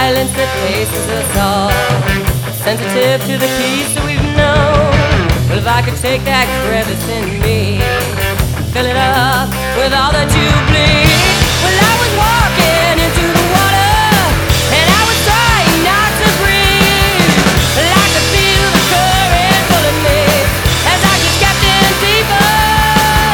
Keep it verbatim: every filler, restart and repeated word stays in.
silence that faces us all, sensitive to the peace that we've known. Well, if I could take that crevice in me, fill it up with all that you